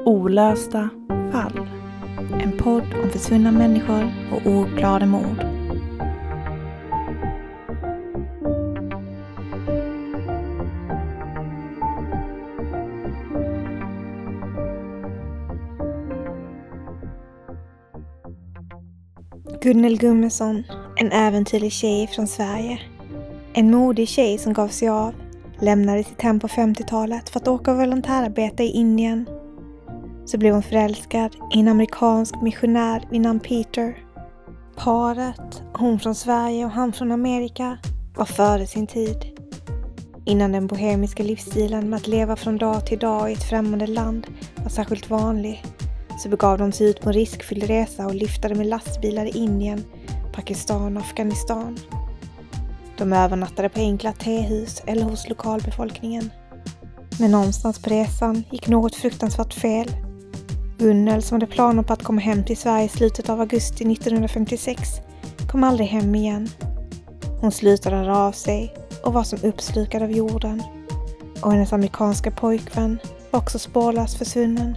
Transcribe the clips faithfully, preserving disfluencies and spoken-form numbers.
Olösta fall. En podd om försvunna människor och ouppklarade mord. Gunnel Gummesson, en äventyrlig tjej från Sverige. En modig tjej som gav sig av, lämnade sitt hem på femtiotalet för att åka och volontärarbeta i Indien. Så blev hon förälskad i en amerikansk missionär vid namn Peter. Paret, hon från Sverige och han från Amerika, var före sin tid. Innan den bohemiska livsstilen med att leva från dag till dag i ett främmande land var särskilt vanlig, så begav de sig ut på en riskfylld resa och lyftade med lastbilar i Indien, Pakistan och Afghanistan. De övernattade på enkla tehus eller hos lokalbefolkningen. Men någonstans på resan gick något fruktansvärt fel. Gunnel, som hade planer på att komma hem till Sverige i slutet av augusti nittonhundrafemtiosex, kom aldrig hem igen. Hon slutade höra av sig och var som uppslukad av jorden. Och hennes amerikanska pojkvän var också spårlöst försvunnen.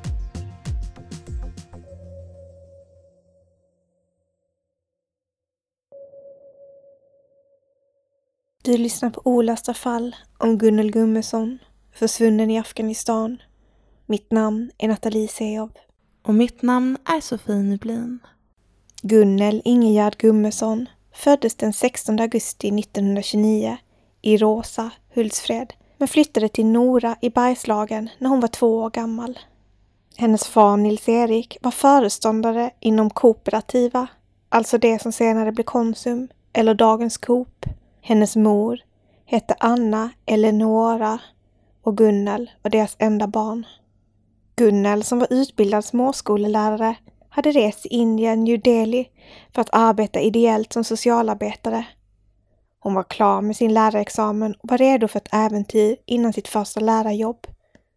Du lyssnar på Olösta fall om Gunnel Gummesson, försvunnen i Afghanistan. Mitt namn är Nathalie Seob. Och mitt namn är Sofie Nyblin. Gunnel Ingegärd Gummesson föddes den sextonde augusti nittonhundratjugonio i Råsa, Hultsfred, men flyttade till Nora i Bergslagen när hon var två år gammal. Hennes far Nils-Erik var föreståndare inom kooperativa, alltså det som senare blev Konsum eller dagens Coop. Hennes mor hette Anna Eleonora och Gunnel var deras enda barn. Gunnel, som var utbildad småskolelärare, hade rest till Indien, New Delhi, för att arbeta ideellt som socialarbetare. Hon var klar med sin lärarexamen och var redo för ett äventyr innan sitt första lärarjobb.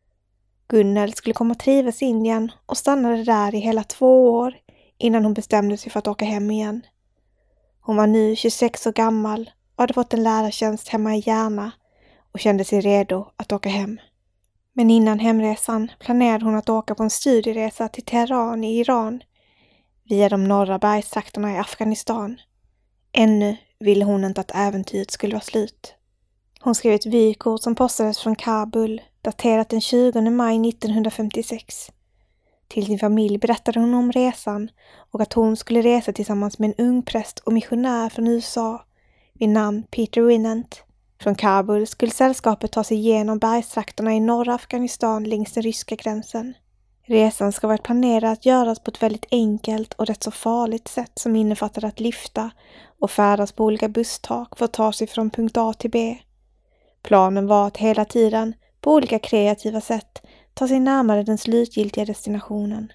Gunnel skulle komma att trivas i Indien och stannade där i hela två år innan hon bestämde sig för att åka hem igen. Hon var nu tjugosex år gammal och hade fått en lärartjänst hemma i Järna och kände sig redo att åka hem. Men innan hemresan planerade hon att åka på en studieresa till Teheran i Iran via de norra bergstrakterna i Afghanistan. Ännu ville hon inte att äventyret skulle vara slut. Hon skrev ett vykort som postades från Kabul, daterat den tjugonde maj nittonhundrafemtiosex. Till sin familj berättade hon om resan och att hon skulle resa tillsammans med en ung präst och missionär från U S A vid namn Peter Winant. Från Kabul skulle sällskapet ta sig igenom bergstrakterna i norra Afghanistan längs den ryska gränsen. Resan ska vara planerad att göras på ett väldigt enkelt och rätt så farligt sätt som innefattade att lyfta och färdas på olika busstak för att ta sig från punkt A till B. Planen var att hela tiden, på olika kreativa sätt, ta sig närmare den slutgiltiga destinationen.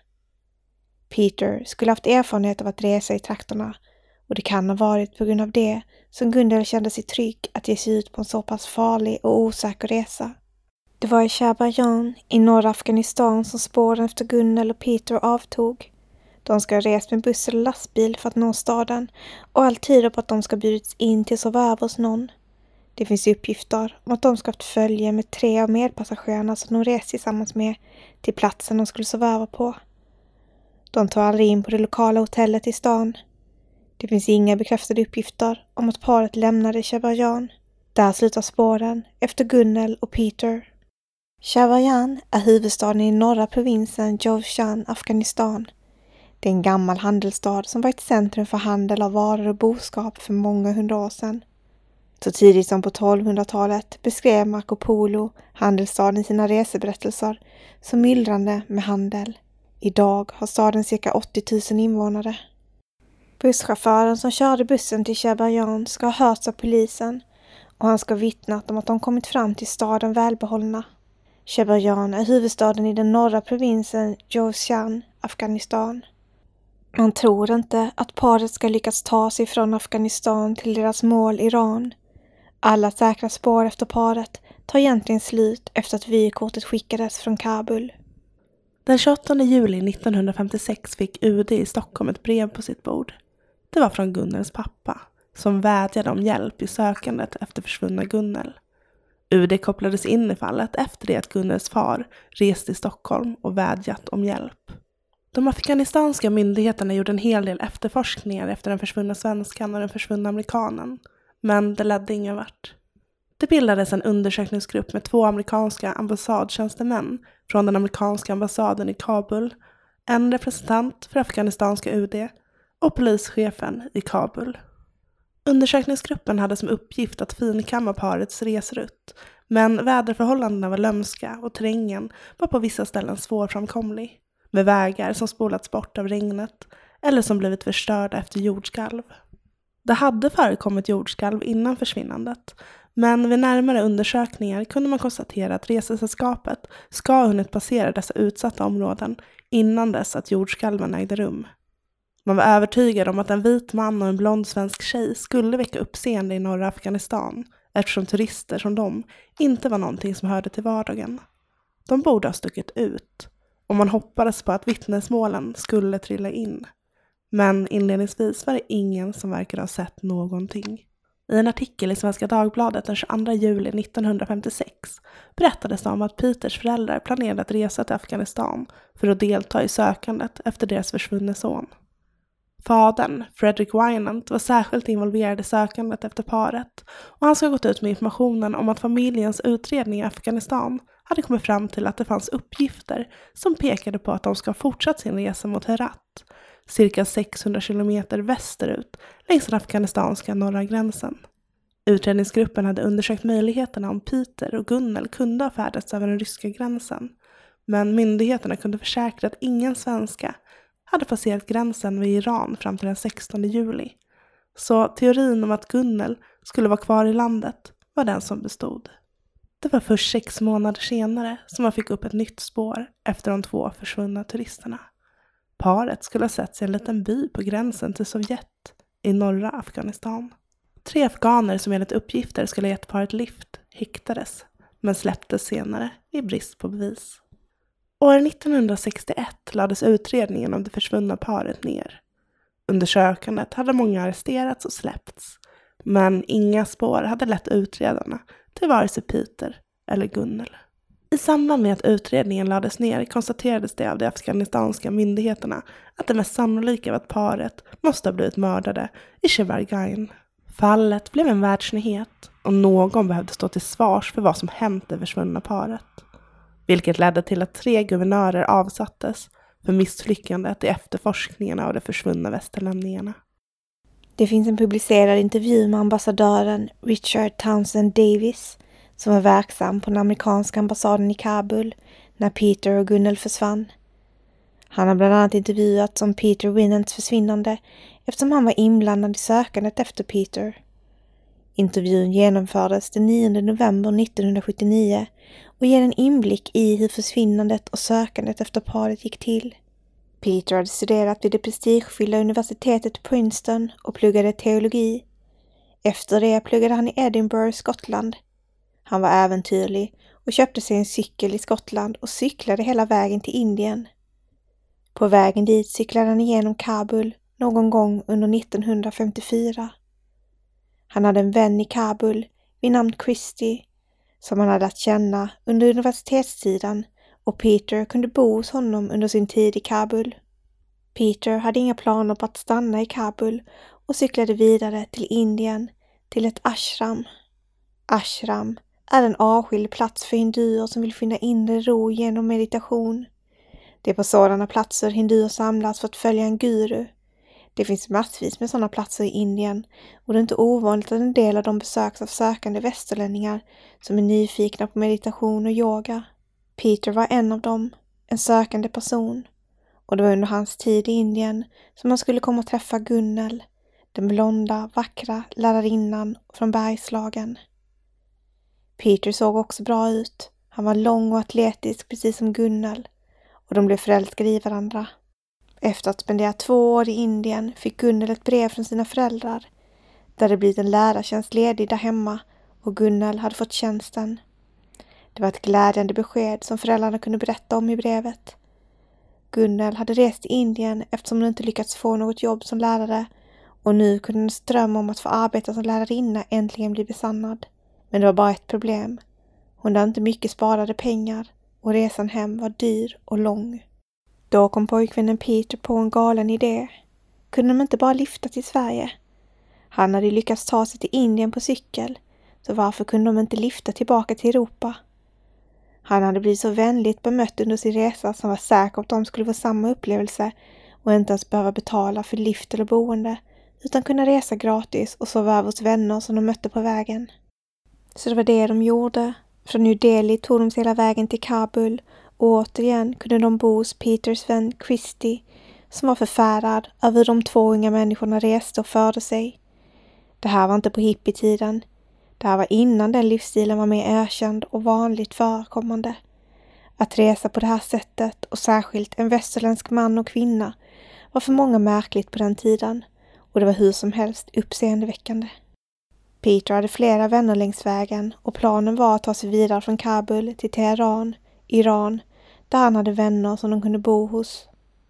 Peter skulle haft erfarenhet av att resa i trakterna, och det kan ha varit på grund av det som Gunnel kände sig trygg att ge sig ut på en så pass farlig och osäker resa. Det var i Shabayan i norra Afghanistan som spåren efter Gunnel och Peter avtog. De ska ha rest med buss eller lastbil för att nå staden, och allt tyder på att de ska bjudits in till att sova över hos någon. Det finns uppgifter om att de ska haft följe med tre av medpassagerarna som de rest tillsammans med till platsen de skulle sova över på. De tar aldrig in på det lokala hotellet i stan. Det finns inga bekräftade uppgifter om att paret lämnade Shabayan. Där slutar spåren efter Gunnel och Peter. Shabayan är huvudstaden i norra provinsen Jowzjan, Afghanistan. Det är en gammal handelsstad som var ett centrum för handel av varor och boskap för många hundra år sedan. Så tidigt som på tolvhundratalet beskrev Marco Polo handelsstaden i sina reseberättelser som myllrande med handel. Idag har staden cirka åttio tusen invånare. Busschauffören som körde bussen till Shabayan ska ha hörts av polisen, och han ska ha vittnat om att de kommit fram till staden välbehållna. Shabayan är huvudstaden i den norra provinsen Jowzjan, Afghanistan. Man tror inte att paret ska lyckas ta sig från Afghanistan till deras mål Iran. Alla säkra spår efter paret tar egentligen slut efter att vykortet skickades från Kabul. Den tjugoåttonde juli nittonhundrafemtiosex fick U D i Stockholm ett brev på sitt bord. Det var från Gunnels pappa, som vädjade om hjälp i sökandet efter försvunna Gunnel. U D kopplades in i fallet efter det att Gunnels far reste till Stockholm och vädjat om hjälp. De afghanistanska myndigheterna gjorde en hel del efterforskningar efter den försvunna svenskan och den försvunna amerikanen, men det ledde ingen vart. Det bildades en undersökningsgrupp med två amerikanska ambassadtjänstemän från den amerikanska ambassaden i Kabul, en representant för afghanistanska U D och polischefen i Kabul. Undersökningsgruppen hade som uppgift att finkamma parets resrutt, men väderförhållandena var lömska och terrängen var på vissa ställen svårframkomlig, med vägar som spolats bort av regnet eller som blivit förstörda efter jordskalv. Det hade förekommit jordskalv innan försvinnandet, men vid närmare undersökningar kunde man konstatera att resesällskapet ska ha hunnit passera dessa utsatta områden innan dess att jordskalven ägde rum. Man var övertygad om att en vit man och en blond svensk tjej skulle väcka uppseende i norra Afghanistan, eftersom turister som de inte var någonting som hörde till vardagen. De borde ha stuckit ut, och man hoppades på att vittnesmålen skulle trilla in. Men inledningsvis var det ingen som verkade ha sett någonting. I en artikel i Svenska Dagbladet den tjugoandra juli nittonhundrafemtiosex berättades det om att Peters föräldrar planerade att resa till Afghanistan för att delta i sökandet efter deras försvunne son. Fadern, Frederick Winant, var särskilt involverad i sökandet efter paret, och han ska ha gått ut med informationen om att familjens utredning i Afghanistan hade kommit fram till att det fanns uppgifter som pekade på att de ska ha fortsatt sin resa mot Herat, cirka sexhundra kilometer västerut längs den afghanistanska norra gränsen. Utredningsgruppen hade undersökt möjligheterna om Peter och Gunnel kunde ha färdats över den ryska gränsen, men myndigheterna kunde försäkra att ingen svenska hade passerat gränsen vid Iran fram till den sextonde juli. Så teorin om att Gunnel skulle vara kvar i landet var den som bestod. Det var först sex månader senare som man fick upp ett nytt spår efter de två försvunna turisterna. Paret skulle ha sett sig i en liten by på gränsen till Sovjet i norra Afghanistan. Tre afghaner som enligt uppgifter skulle ha gett paret lift häktades, men släpptes senare i brist på bevis. År nittonhundrasextioett lades utredningen om det försvunna paret ner. Under sökandet hade många arresterats och släppts, men inga spår hade lett utredarna till vare sig Peter eller Gunnel. I samband med att utredningen lades ner konstaterades det av de afghanistanska myndigheterna att det mest sannolika var att paret måste ha blivit mördade i Shevargain. Fallet blev en världsnyhet och någon behövde stå till svars för vad som hänt det försvunna paret, vilket ledde till att tre guvernörer avsattes för misslyckandet i efterforskningen av de försvunna västerlämningarna. Det finns en publicerad intervju med ambassadören Richard Townsend Davis som var verksam på den amerikanska ambassaden i Kabul när Peter och Gunnel försvann. Han har bland annat intervjuats om Peter Winants försvinnande eftersom han var inblandad i sökandet efter Peter. Intervjun genomfördes den nionde november nittonhundrasjuttionio och ger en inblick i hur försvinnandet och sökandet efter paret gick till. Peter hade studerat vid det prestigefyllda universitetet Princeton och pluggade teologi. Efter det pluggade han i Edinburgh, Skottland. Han var äventyrlig och köpte sig en cykel i Skottland och cyklade hela vägen till Indien. På vägen dit cyklade han igenom Kabul någon gång under nittonhundrafemtiofyra. Han hade en vän i Kabul vid namn Christie som han hade lärt känna under universitetstiden, och Peter kunde bo hos honom under sin tid i Kabul. Peter hade inga planer på att stanna i Kabul och cyklade vidare till Indien till ett ashram. Ashram är en avskild plats för hinduer som vill finna inre ro genom meditation. Det är på sådana platser hinduer samlas för att följa en guru. Det finns massvis med sådana platser i Indien och det är inte ovanligt att en del av dem besöks av sökande västerlänningar som är nyfikna på meditation och yoga. Peter var en av dem, en sökande person, och det var under hans tid i Indien som han skulle komma att träffa Gunnel, den blonda, vackra lärarinnan från Bergslagen. Peter såg också bra ut. Han var lång och atletisk precis som Gunnel, och de blev förälskade i varandra. Efter att spendera två år i Indien fick Gunnel ett brev från sina föräldrar där det blivit en lärartjänst ledig där hemma och Gunnel hade fått tjänsten. Det var ett glädjande besked som föräldrarna kunde berätta om i brevet. Gunnel hade rest till Indien eftersom hon inte lyckats få något jobb som lärare, och nu kunde hennes dröm om att få arbeta som lärarinna äntligen bli besannad. Men det var bara ett problem. Hon hade inte mycket sparade pengar och resan hem var dyr och lång. Då kom pojkvännen Peter på en galen idé. Kunde de inte bara lyfta till Sverige? Han hade lyckats ta sig till Indien på cykel, så varför kunde de inte lyfta tillbaka till Europa? Han hade blivit så vänligt bemött under sin resa som var säker att de skulle få samma upplevelse och inte ens behöva betala för lift eller boende, utan kunna resa gratis och sova över hos vänner som de mötte på vägen. Så det var det de gjorde. Från New Delhi tog de sig hela vägen till Kabul och återigen kunde de bo hos Peters vän Christy, som var förfärad över hur de två unga människorna reste och förde sig. Det här var inte på hippietiden. Det här var innan den livsstilen var mer erkänd och vanligt förekommande. Att resa på det här sättet, och särskilt en västerländsk man och kvinna, var för många märkligt på den tiden, och det var hur som helst uppseendeväckande. Peter hade flera vänner längs vägen och planen var att ta sig vidare från Kabul till Teheran, Iran, där han hade vänner som de kunde bo hos.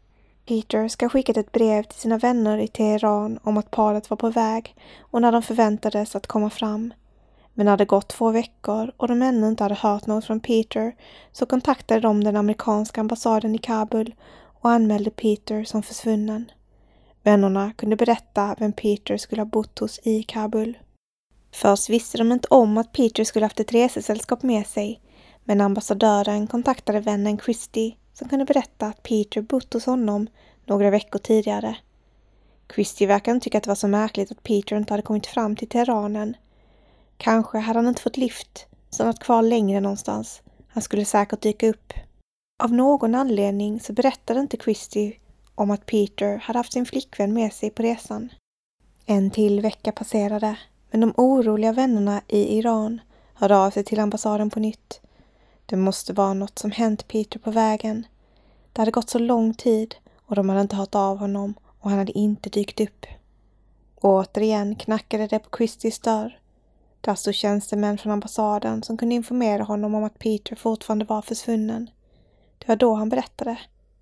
Peter ska ha skickat ett brev till sina vänner i Teheran om att paret var på väg och när de förväntades att komma fram. Men när det gått två veckor och de ännu inte hade hört något från Peter så kontaktade de den amerikanska ambassaden i Kabul och anmälde Peter som försvunnen. Vännerna kunde berätta vem Peter skulle ha bott hos i Kabul. Först visste de inte om att Peter skulle haft ett resesällskap med sig, men ambassadören kontaktade vännen Christy som kunde berätta att Peter bott hos honom några veckor tidigare. Christy verkar inte tycka att det var så märkligt att Peter inte hade kommit fram till Teheranen. Kanske hade han inte fått lift, stannat kvar längre någonstans. Han skulle säkert dyka upp. Av någon anledning så berättade inte Christy om att Peter hade haft sin flickvän med sig på resan. En till vecka passerade, men de oroliga vännerna i Iran hörde av sig till ambassaden på nytt. Det måste vara något som hänt Peter på vägen. Det hade gått så lång tid och de hade inte hört av honom och han hade inte dykt upp. Och återigen knackade det på Christys dörr. Där stod tjänstemän från ambassaden som kunde informera honom om att Peter fortfarande var försvunnen. Det var då han berättade.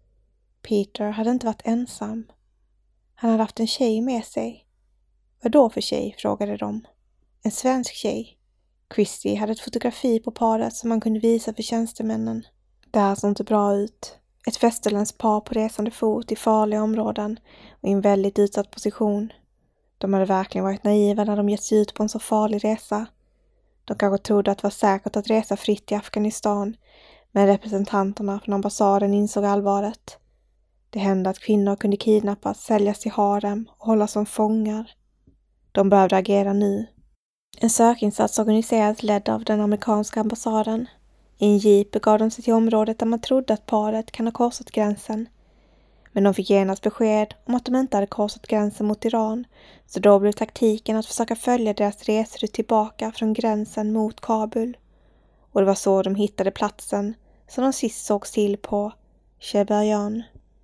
Peter hade inte varit ensam. Han hade haft en tjej med sig. Vad då för tjej, frågade de. En svensk tjej. Christy hade ett fotografi på paret som man kunde visa för tjänstemännen. Det här såg inte bra ut. Ett västerländskt par på resande fot i farliga områden och i en väldigt utsatt position. De hade verkligen varit naiva när de gett sig ut på en så farlig resa. De kanske trodde att det var säkert att resa fritt i Afghanistan, men representanterna från ambassaden insåg allvaret. Det hände att kvinnor kunde kidnappas, säljas till harem och hållas som fångar. De behövde agera nu. En sökinsats organiserades ledd av den amerikanska ambassaden. I en jeep begav de sig till området där man trodde att paret kan ha korsat gränsen. Men de fick genast besked om att de inte hade korsat gränsen mot Iran, så då blev taktiken att försöka följa deras resor tillbaka från gränsen mot Kabul. Och det var så de hittade platsen som de sist sågs till på, Sheberjan.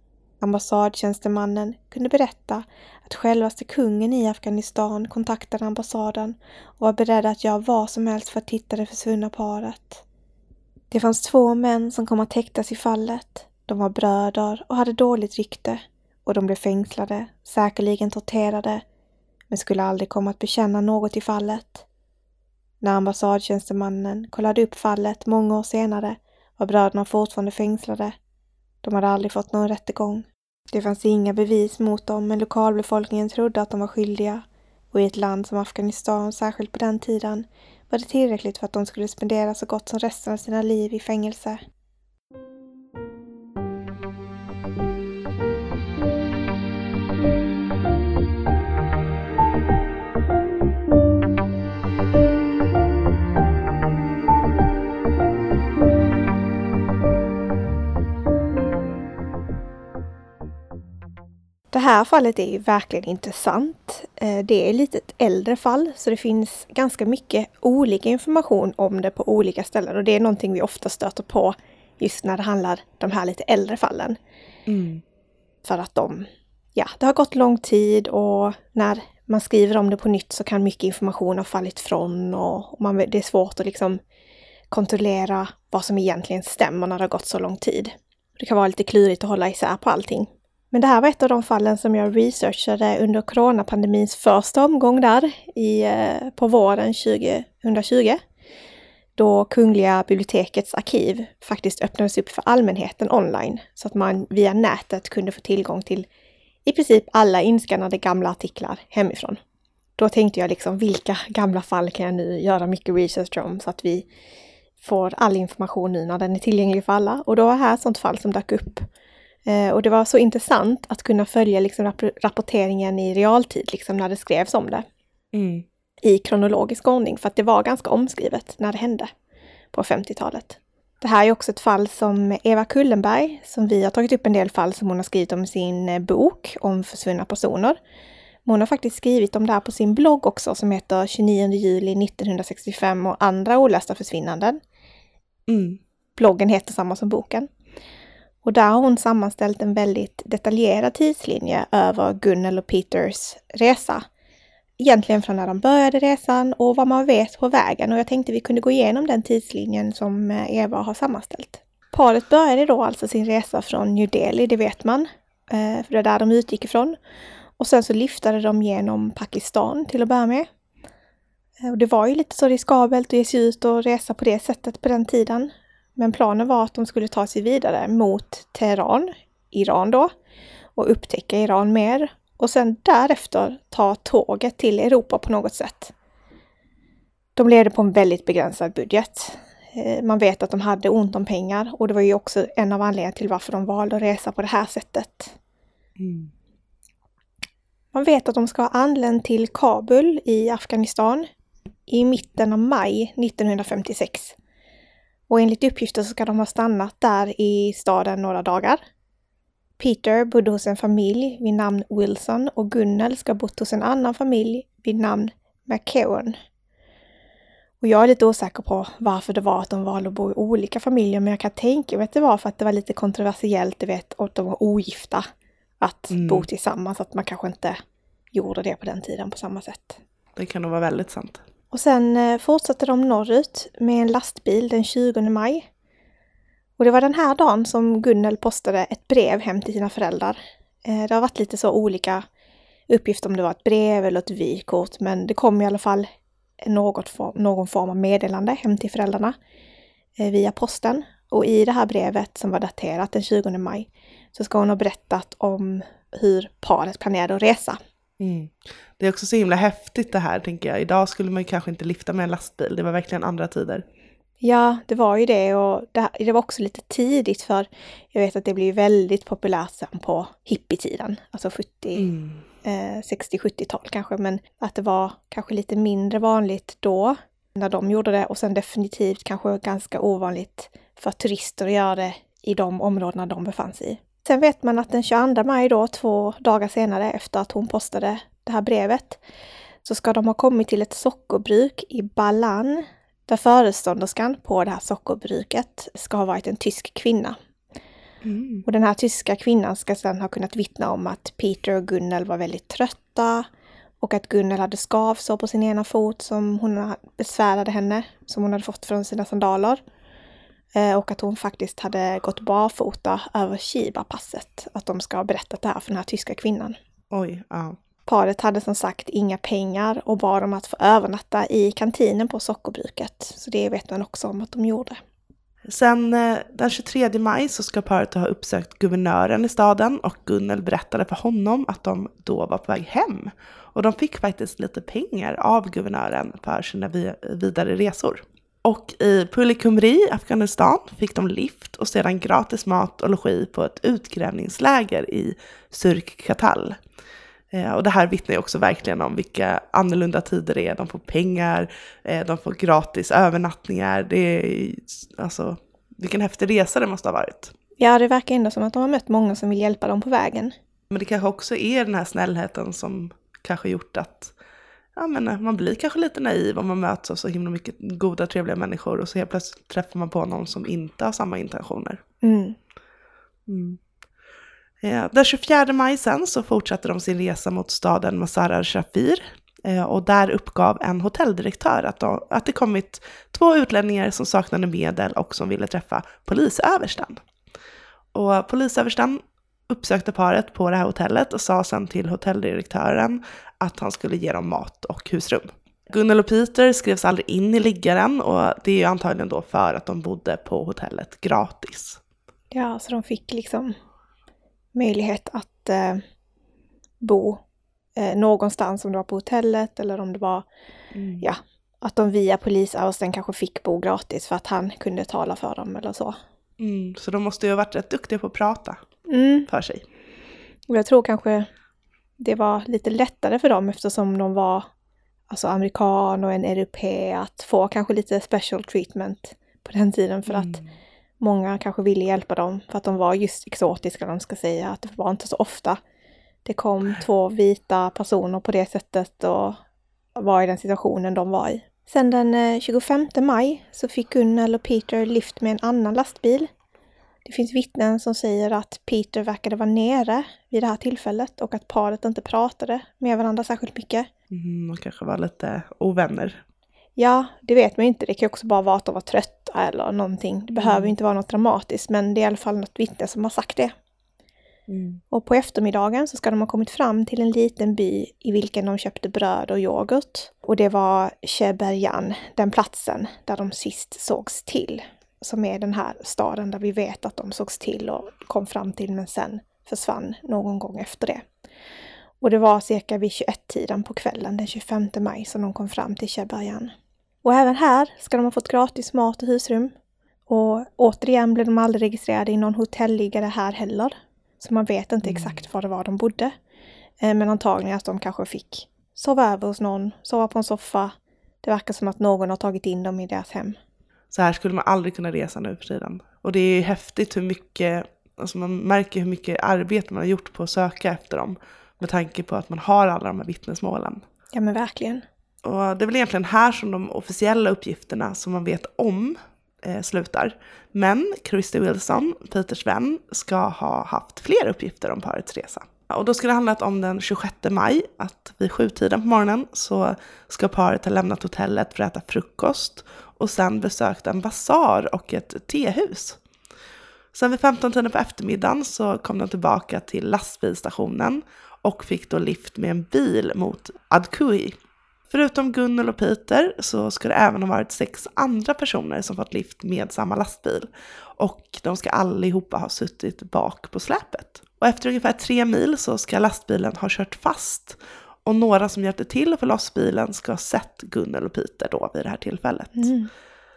Ambassadtjänstemannen kunde berätta att självaste kungen i Afghanistan kontaktade ambassaden och var beredd att göra vad som helst för att hitta det försvunna paret. Det fanns två män som kom att häktas i fallet. De var bröder och hade dåligt rykte och de blev fängslade, säkerligen torterade, men skulle aldrig komma att bekänna något i fallet. När ambassadtjänstemannen kollade upp fallet många år senare var bröderna fortfarande fängslade. De hade aldrig fått någon rättegång. Det fanns inga bevis mot dem, men lokalbefolkningen trodde att de var skyldiga. Och i ett land som Afghanistan, särskilt på den tiden, var det tillräckligt för att de skulle spendera så gott som resten av sina liv i fängelse. Det här fallet är ju verkligen intressant. Det är lite ett äldre fall så det finns ganska mycket olika information om det på olika ställen. Och det är någonting vi ofta stöter på just när det handlar om de här lite äldre fallen. Mm. För att de, ja, det har gått lång tid och när man skriver om det på nytt så kan mycket information ha fallit från. Och man, det är svårt att liksom kontrollera vad som egentligen stämmer när det har gått så lång tid. Det kan vara lite klurigt att hålla isär på allting. Men det här var ett av de fallen som jag researchade under coronapandemins första omgång där i, på våren tjugo tjugo. då Kungliga bibliotekets arkiv faktiskt öppnades upp för allmänheten online så att man via nätet kunde få tillgång till i princip alla inskannade gamla artiklar hemifrån. Då tänkte jag liksom, vilka gamla fall kan jag nu göra mycket research om så att vi får all information nu när den är tillgänglig för alla. Och då var här ett sånt fall som dök upp. Eh, och det var så intressant att kunna följa liksom rap- rapporteringen i realtid liksom när det skrevs om det. Mm. I kronologisk ordning, för att det var ganska omskrivet när det hände på femtiotalet. Det här är också ett fall som Eva Kullenberg, som vi har tagit upp en del fall som hon har skrivit om i sin bok om försvunna personer. Hon har faktiskt skrivit om det här på sin blogg också som heter tjugonionde juli nittonhundrasextiofem och andra olösta försvinnanden. Mm. Bloggen heter samma som boken. Och där har hon sammanställt en väldigt detaljerad tidslinje över Gunnel och Peters resa. Egentligen från när de började resan och vad man vet på vägen. Och jag tänkte vi kunde gå igenom den tidslinjen som Eva har sammanställt. Paret började då alltså sin resa från New Delhi, det vet man. För det är där de utgick ifrån. Och sen så lyftade de genom Pakistan till att börja med. Och det var ju lite så riskabelt att ge sig ut och resa på det sättet på den tiden. Men planen var att de skulle ta sig vidare mot Teheran, Iran då. Och upptäcka Iran mer. Och sen därefter ta tåget till Europa på något sätt. De levde på en väldigt begränsad budget. Man vet att de hade ont om pengar. Och det var ju också en av anledningarna till varför de valde att resa på det här sättet. Mm. Man vet att de ska ha anlänt till Kabul i Afghanistan i mitten av maj nittonhundrafemtiosex. Och enligt uppgifter så ska de ha stannat där i staden några dagar. Peter bodde hos en familj vid namn Wilson och Gunnel ska ha bott hos en annan familj vid namn McKeown. Och jag är lite osäker på varför det var att de valde att bo i olika familjer, men jag kan tänka mig att det var för att det var lite kontroversiellt, du vet, och att de var ogifta. Att mm. bo tillsammans, att man kanske inte gjorde det på den tiden på samma sätt. Det kan nog vara väldigt sant. Och sen eh, fortsatte de norrut med en lastbil den tjugonde maj. Och det var den här dagen som Gunnel postade ett brev hem till sina föräldrar. Eh, det har varit lite så olika uppgifter om det var ett brev eller ett vykort, men det kom i alla fall något form, någon form av meddelande hem till föräldrarna eh, via posten. Och i det här brevet som var daterat den tjugonde maj så ska hon ha berättat om hur paret planerade att resa. Mm. Det är också så himla häftigt det här, tänker jag. Idag skulle man ju kanske inte lyfta med en lastbil. Det var verkligen andra tider. Ja, det var ju det. Och det, det var också lite tidigt, för jag vet att det blev väldigt populärt sen på hippietiden. Alltså sjuttio, mm. eh, sextio-sjuttiotal kanske. Men att det var kanske lite mindre vanligt då när de gjorde det. Och sen definitivt kanske ganska ovanligt för turister att göra det i de områdena de befann sig i. Sen vet man att den tjugoandra maj då, två dagar senare efter att hon postade det här brevet, så ska de ha kommit till ett sockerbruk i Balan, där förestånderskan på det här sockerbruket ska ha varit en tysk kvinna. Mm. Och den här tyska kvinnan ska sedan ha kunnat vittna om att Peter och Gunnel var väldigt trötta och att Gunnel hade skavsår på sin ena fot som hon besvärade henne, som hon hade fått från sina sandaler. Och att hon faktiskt hade gått barfota över Shiba-passet. Att de ska ha berättat det här för den här tyska kvinnan. Oj, ja. Paret hade som sagt inga pengar och bad om att få övernatta i kantinen på sockerbruket. Så det vet man också om att de gjorde. Sen den tjugotredje maj så ska paret ha uppsökt guvernören i staden. Och Gunnel berättade för honom att de då var på väg hem. Och de fick faktiskt lite pengar av guvernören för sina vidare resor. Och i Pulikumri, Afghanistan, fick de lift och sedan gratis mat och logi på ett utgrävningsläger i Surk-Katal. Eh, och det här vittnar ju också verkligen om vilka annorlunda tider det är. De får pengar, eh, de får gratis övernattningar. Det är alltså, vilken häftig resa det måste ha varit. Ja, det verkar ändå som att de har mött många som vill hjälpa dem på vägen. Men det kanske också är den här snällheten som kanske gjort att ja, men man blir kanske lite naiv om man möts av så himla mycket goda, trevliga människor och så helt plötsligt träffar man på någon som inte har samma intentioner. Mm. Mm. Ja, den tjugofjärde maj sen så fortsatte de sin resa mot staden Mazar al-Shafir och där uppgav en hotelldirektör att, de, att det kommit två utlänningar som saknade medel och som ville träffa polisöversten. Och polisöversten uppsökte paret på det här hotellet och sa sedan till hotelldirektören att han skulle ge dem mat och husrum. Gunnel och Peter skrevs aldrig in i liggaren och det är ju antagligen då för att de bodde på hotellet gratis. Ja, så de fick liksom möjlighet att eh, bo eh, någonstans, om det var på hotellet eller om det var mm. ja, att de via polisausten kanske fick bo gratis för att han kunde tala för dem eller så. Mm, så de måste ju ha varit rätt duktiga på att prata mm. för sig. Och jag tror kanske det var lite lättare för dem eftersom de var alltså amerikan och en europé att få kanske lite special treatment på den tiden för mm. att många kanske ville hjälpa dem för att de var just exotiska, de ska säga. Att det var inte så ofta det kom två vita personer på det sättet och var i den situationen de var i. Sen den tjugofemte maj så fick Gunnel och Peter lift med en annan lastbil. Det finns vittnen som säger att Peter verkade vara nere vid det här tillfället och att paret inte pratade med varandra särskilt mycket. Mm, de kanske var lite ovänner. Ja, det vet man inte. Det kan också bara vara att de var trötta eller någonting. Det behöver mm. inte vara något dramatiskt, men det är i alla fall något vittne som har sagt det. Mm. Och på eftermiddagen så ska de ha kommit fram till en liten by i vilken de köpte bröd och yoghurt. Och det var Cheberjan, den platsen där de sist sågs till. Som är den här staden där vi vet att de sågs till och kom fram till men sen försvann någon gång efter det. Och det var cirka vid tjugoett-tiden på kvällen den tjugofemte maj som de kom fram till Cheberjan. Och även här ska de ha fått gratis mat och husrum. Och återigen blev de aldrig registrerade i någon hotelliggare här heller. Så man vet inte mm. exakt var det var de bodde. Men antagligen att de kanske fick sova över hos någon, sova på en soffa. Det verkar som att någon har tagit in dem i deras hem. Så här skulle man aldrig kunna resa nu för tiden. Och det är häftigt hur mycket, alltså man märker hur mycket arbete man har gjort på att söka efter dem. Med tanke på att man har alla de här vittnesmålen. Ja men verkligen. Och det är väl egentligen här som de officiella uppgifterna som man vet om eh, slutar. Men Christy Wilson, Peters vän, ska ha haft fler uppgifter om parets resa. Och då ska det handlat om den tjugosjätte maj, att vid sjutiden på morgonen så ska paret ha lämnat hotellet för att äta frukost och sen besökt en basar och ett tehus. Sen vid femton-tiden på eftermiddagen så kom de tillbaka till lastbilstationen och fick då lift med en bil mot Adcui. Förutom Gunnel och Peter så ska det även ha varit sex andra personer som fått lift med samma lastbil. Och de ska allihopa ha suttit bak på släpet. Och efter ungefär tre mil så ska lastbilen ha kört fast. Och några som hjälpte till att få loss bilen ska ha sett Gunnel och Peter då vid det här tillfället. Mm.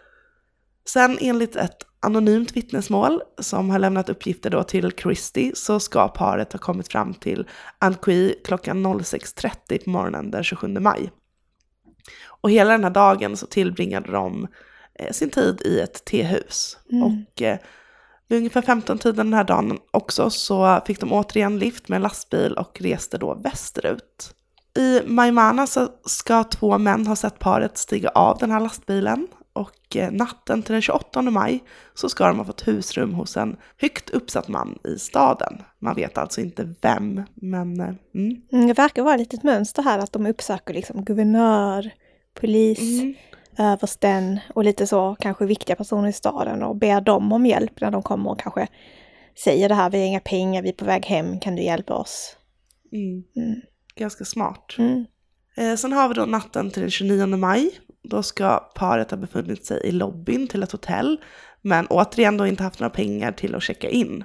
Sen enligt ett anonymt vittnesmål som har lämnat uppgifter då till Christy så ska paret ha kommit fram till Adcui klockan sex trettio på morgonen den tjugosjunde maj. Och hela den här dagen så tillbringade de eh, sin tid i ett tehus. Mm. Och eh, vid ungefär femton-tiden den här dagen också så fick de återigen lift med en lastbil och reste då västerut. I Maimana så ska två män ha sett paret stiga av den här lastbilen. Och eh, natten till den tjugoåttonde maj så ska de ha fått husrum hos en högt uppsatt man i staden. Man vet alltså inte vem, men... Eh, mm. Mm, det verkar vara lite ett mönster här att de uppsöker liksom guvernör, polis, mm. översten och lite så kanske viktiga personer i staden och ber dem om hjälp när de kommer och kanske säger det här, vi har inga pengar, vi är på väg hem, kan du hjälpa oss? Mm. Mm. Ganska smart. Mm. Eh, sen har vi då natten till den tjugonionde maj. Då ska paret ha befunnit sig i lobbyn till ett hotell, men återigen då inte haft några pengar till att checka in.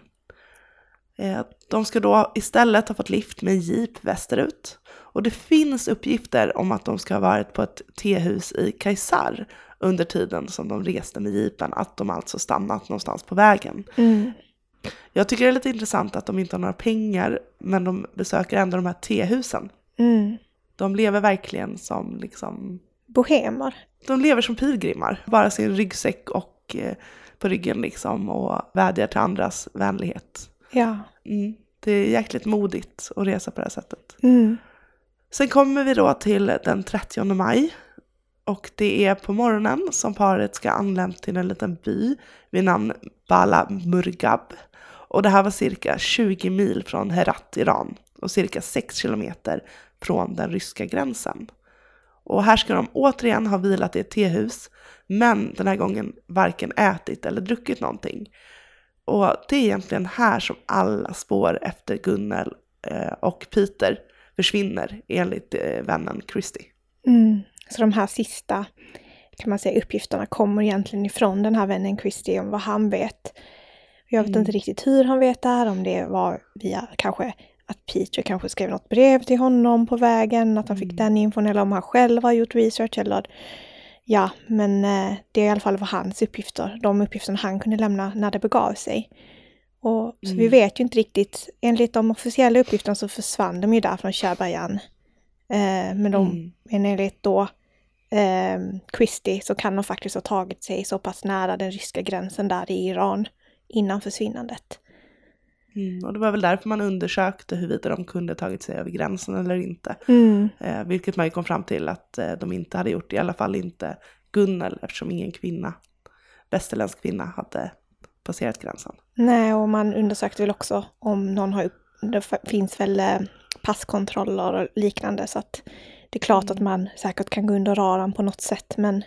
De ska då istället ha fått lift med en jeep västerut. Och det finns uppgifter om att de ska ha varit på ett tehus i Kaysar under tiden som de reste med jeepen, att de alltså stannat någonstans på vägen. Mm. Jag tycker det är lite intressant att de inte har några pengar, men de besöker ändå de här tehusen. Mm. De lever verkligen som liksom... bohemer. De lever som pilgrimar, bara sin ryggsäck och eh, på ryggen liksom och vädjar till andras vänlighet. Ja. Mm, det är jäkligt modigt att resa på det här sättet. Mm. Sen kommer vi då till den trettionde maj och det är på morgonen som paret ska anlänt till en liten by vid namn Bala Murgab. Och det här var cirka tjugo mil från Herat, Iran och cirka sex kilometer från den ryska gränsen. Och här ska de återigen ha vilat i ett tehus, men den här gången varken ätit eller druckit någonting. Och det är egentligen här som alla spår efter Gunnel eh, och Peter försvinner enligt eh, vännen Christy. Mm. Så de här sista, kan man säga, uppgifterna kommer egentligen ifrån den här vännen Christie om vad han vet. Jag vet mm. inte riktigt hur han vet det här, om det var via kanske att Peter kanske skrev något brev till honom på vägen, att han fick mm. den infon, eller om han själv har gjort research, eller ja, men eh, det är i alla fall var hans uppgifter, de uppgifterna han kunde lämna när det begav sig. Och, så mm. vi vet ju inte riktigt, enligt de officiella uppgifterna så försvann de ju där från Sherbayan. Eh, men de, mm. men enligt då eh, Christie så kan de faktiskt ha tagit sig så pass nära den ryska gränsen där i Iran innan försvinnandet. Mm, och det var väl därför man undersökte huruvida de kunde tagit sig över gränsen eller inte. Mm. Eh, vilket man ju kom fram till att eh, de inte hade gjort, i alla fall inte Gunnel, eftersom ingen kvinna, västerländsk kvinna, hade passerat gränsen. Nej, och man undersökte väl också om någon har, det finns väl eh, passkontroller och liknande, så att det är klart mm. att man säkert kan gå under radarn på något sätt, men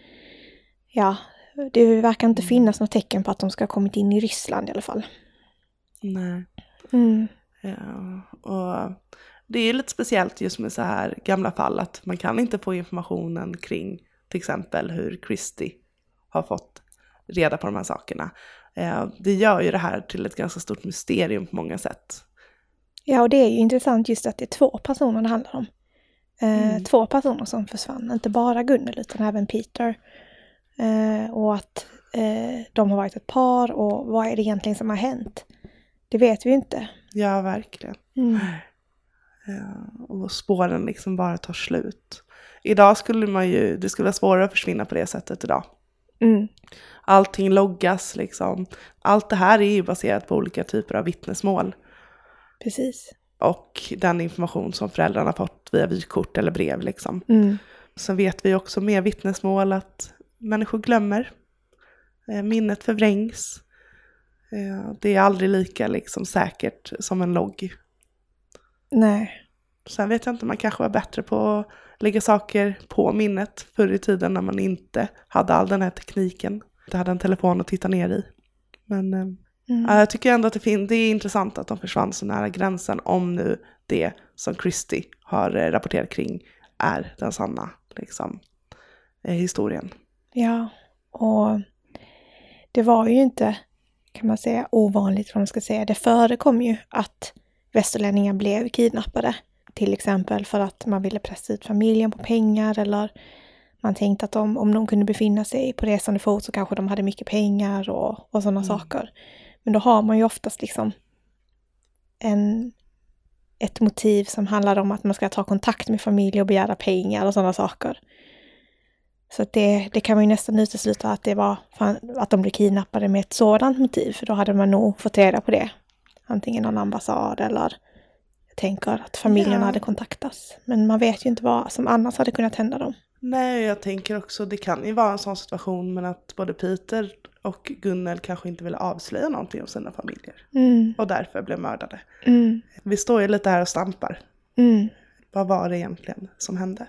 ja, det verkar inte mm. finnas något tecken på att de ska ha kommit in i Ryssland i alla fall. Nej. Mm. Ja, och det är lite speciellt just med så här gamla fall att man kan inte få informationen kring till exempel hur Christie har fått reda på de här sakerna. Det gör ju det här till ett ganska stort mysterium på många sätt. Ja, och det är ju intressant just att det är två personer det handlar om. Mm. Två personer som försvann, inte bara Gunnel utan även Peter. Och att de har varit ett par, och vad är det egentligen som har hänt? Det vet vi ju inte. Ja, verkligen. Mm. Ja, och spåren liksom bara tar slut. Idag skulle man ju, det skulle vara svårare att försvinna på det sättet idag. Mm. Allting loggas liksom. Allt det här är ju baserat på olika typer av vittnesmål. Precis. Och den information som föräldrarna fått via vykort eller brev liksom. Mm. Sen vet vi också med vittnesmål att människor glömmer. Minnet förvrängs. Det är aldrig lika liksom säkert som en logg. Nej. Sen vet jag inte, man kanske var bättre på att lägga saker på minnet förr i tiden när man inte hade all den här tekniken. Inte hade en telefon att titta ner i. Men mm. äh, jag tycker ändå att det, fin- det är intressant att de försvann så nära gränsen, om nu det som Christie har eh, rapporterat kring är den sanna liksom, eh, historien. Ja, och det var ju inte, kan man säga, ovanligt, vad man ska säga. Det förekom ju att västerlänningar blev kidnappade. Till exempel för att man ville pressa ut familjen på pengar, eller man tänkte att de, om de kunde befinna sig på resande fot så kanske de hade mycket pengar och, och sådana mm. saker. Men då har man ju oftast liksom en, ett motiv som handlar om att man ska ta kontakt med familj och begära pengar och sådana saker. Så att det, det kan man ju nästan utesluta att det var fan, att de blev kidnappade med ett sådant motiv. För då hade man nog fått reda på det. Antingen någon ambassad eller jag tänker att familjen ja. hade kontaktats. Men man vet ju inte vad som annars hade kunnat hända dem. Nej, jag tänker också det kan ju vara en sån situation, men att både Peter och Gunnel kanske inte ville avslöja någonting om sina familjer. Mm. Och därför blev mördade. Mm. Vi står ju lite här och stampar. Mm. Vad var det egentligen som hände?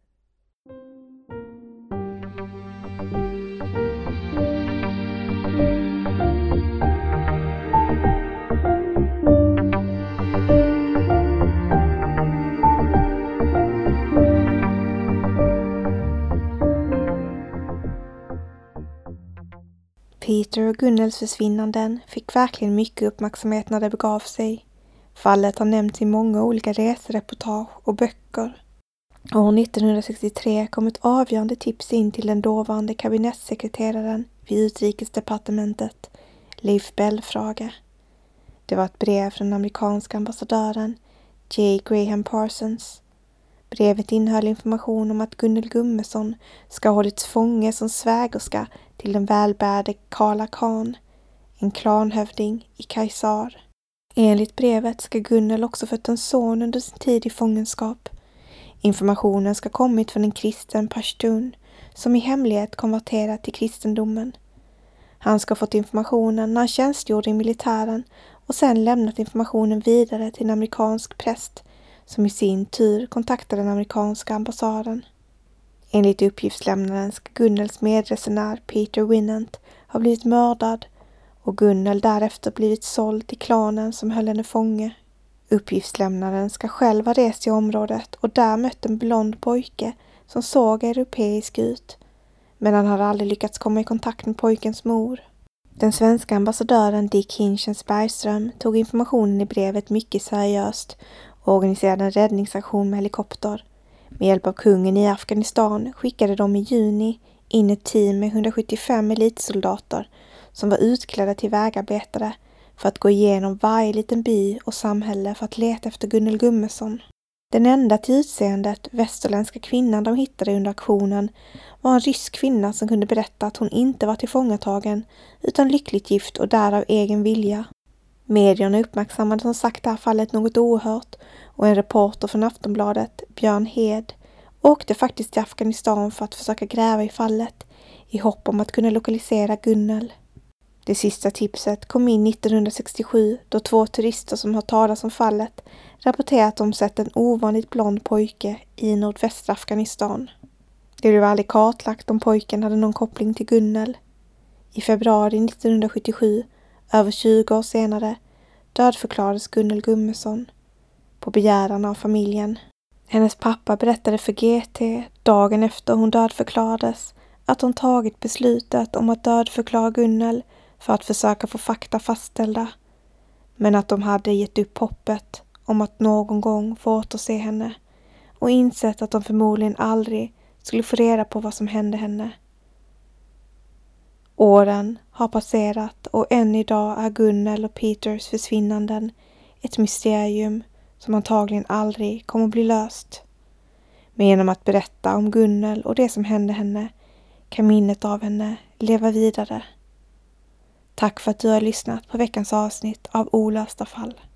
Peter och Gunnels försvinnanden fick verkligen mycket uppmärksamhet när det begav sig. Fallet har nämnts i många olika resereportage och böcker. År nittonhundrasextiotre kom ett avgörande tips in till den dåvarande kabinettssekreteraren vid utrikesdepartementet, Leif Belfrage. Det var ett brev från den amerikanska ambassadören J. Graham Parsons. Brevet innehöll information om att Gunnel Gummesson ska ha hållits fånge som svägerska till den välbärde Kala Khan, en klanhövding i Kaisar. Enligt brevet ska Gunnel också fött en son under sin tid i fångenskap. Informationen ska kommit från en kristen pashtun som i hemlighet konverterat till kristendomen. Han ska ha fått informationen när han tjänstgjorde i militären och sedan lämnat informationen vidare till en amerikansk präst som i sin tur kontaktade den amerikanska ambassaden. Enligt uppgiftslämnaren ska Gunnels medresenär Peter Winant ha blivit mördad och Gunnel därefter blivit såld till klanen som höll henne fånge. Uppgiftslämnaren ska själv ha rest i området och där mött en blond pojke som såg europeisk ut, men han hade aldrig lyckats komma i kontakt med pojkens mor. Den svenska ambassadören Dick Hinchens Bergström tog informationen i brevet mycket seriöst och organiserade en räddningsaktion med helikopter. Med hjälp av kungen i Afghanistan skickade de i juni in ett team med hundrasjuttiofem elitsoldater som var utklädda till vägarbetare för att gå igenom varje liten by och samhälle för att leta efter Gunnel Gummesson. Den enda till utseendet västerländska kvinnan de hittade under aktionen var en rysk kvinna som kunde berätta att hon inte var tillfångatagen utan lyckligt gift och därav egen vilja. Medierna uppmärksammade som sagt det här fallet något oerhört och en reporter från Aftonbladet, Björn Hed, åkte faktiskt till Afghanistan för att försöka gräva i fallet i hopp om att kunna lokalisera Gunnel. Det sista tipset kom in nittonhundrasextiosju då två turister som hört talas om fallet rapporterat att de sett en ovanligt blond pojke i nordvästra Afghanistan. Det blev aldrig kartlagt om pojken hade någon koppling till Gunnel. I februari nittonhundrasjuttiosju, över tjugo år senare, dödförklarades Gunnel Gummesson på begäran av familjen. Hennes pappa berättade för G T dagen efter hon dödförklarades att hon tagit beslutet om att dödförklara Gunnel för att försöka få fakta fastställda, men att de hade gett upp hoppet om att någon gång få återse henne och insett att de förmodligen aldrig skulle få reda på vad som hände henne. Åren har passerat och än idag är Gunnel och Peters försvinnanden ett mysterium som antagligen aldrig kommer att bli löst. Men genom att berätta om Gunnel och det som hände henne kan minnet av henne leva vidare. Tack för att du har lyssnat på veckans avsnitt av Olösta fall.